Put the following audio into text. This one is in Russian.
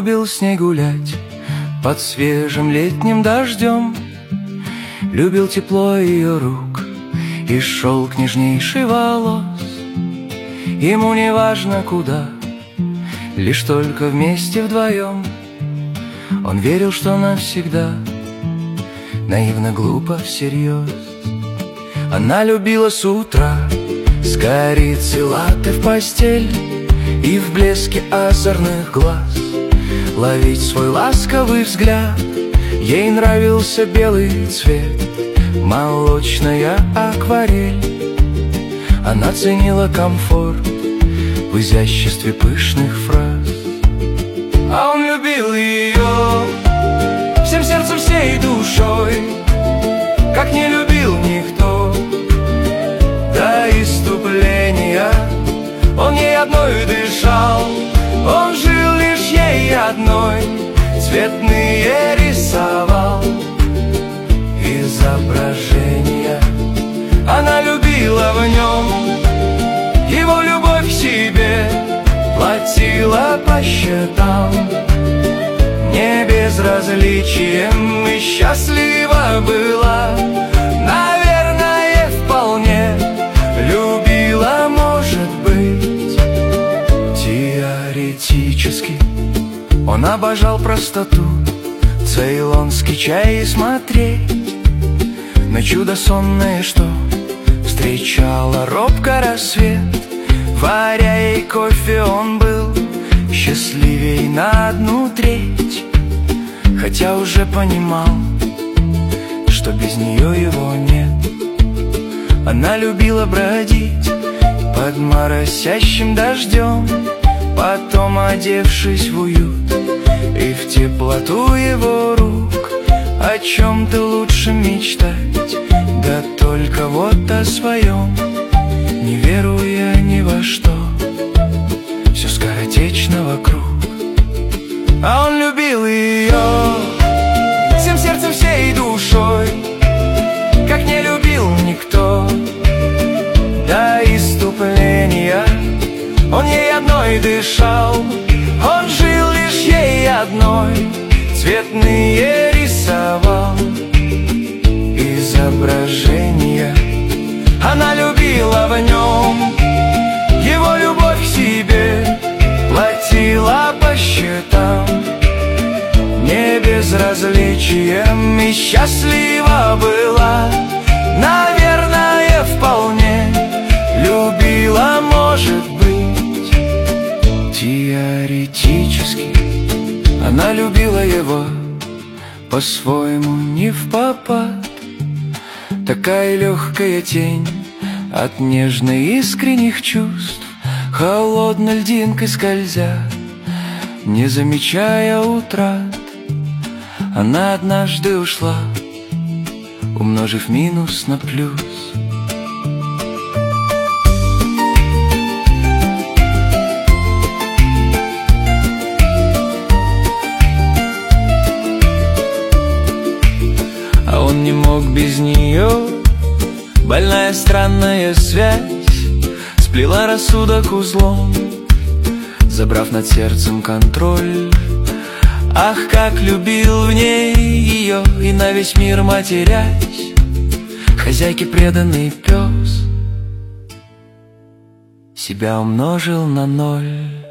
любил с ней гулять под свежим летним дождем, любил тепло ее рук и шелк нежнейший волос. Ему не важно куда, лишь только вместе вдвоем. Он верил, что навсегда, наивно, глупо, всерьез. Она любила с утра с корицей латте в постель и в блеске озорных глаз ловить свой ласковый взгляд. Ей нравился белый цвет, молочная акварель. Она ценила комфорт в изяществе пышных фраз. А он любил ее всем сердцем, всей душой, как не любил никто. До исступления он ей одной дышал, он жил лишь ей одной, цветные рисовал изображения. Она любила в нем его любовь к себе, платила по счетам, не безразличием, и счастлива была, наверное, вполне. Любила, может быть, теоретически. Он обожал простоту, цейлонский чай, и смотреть на чудо сонное, что встречала робко рассвет. Варя ей кофе, он был счастливей на 1/3, хотя уже понимал, что без нее его нет. Она любила бродить под моросящим дождем, потом, одевшись в уют и в теплоту его рук, о чем-то лучше мечтать, да только вот о своем, не веруя ни во что, все скоротечно вокруг. А он любил ее всем сердцем, всей душой, как не любил никто. До исступления он ей одной дышал, он жил лишь ей одной, цветные рисовал изображения. Она любила в нем его любовь к себе, платила по счетам, не безразличием, и счастлива была, наверное, вполне. Любила, может быть, теоретически. Она любила его по-своему, не впопад, такая легкая тень от нежно искренних чувств, холодной льдинкой скользя, не замечая утрат. Она однажды ушла, умножив минус на плюс. А он не мог без нее. Больная странная связь сплела рассудок узлом, забрав над сердцем контроль. Ах, как любил в ней ее, и на весь мир матерясь, хозяйке преданный пес себя умножил на 0.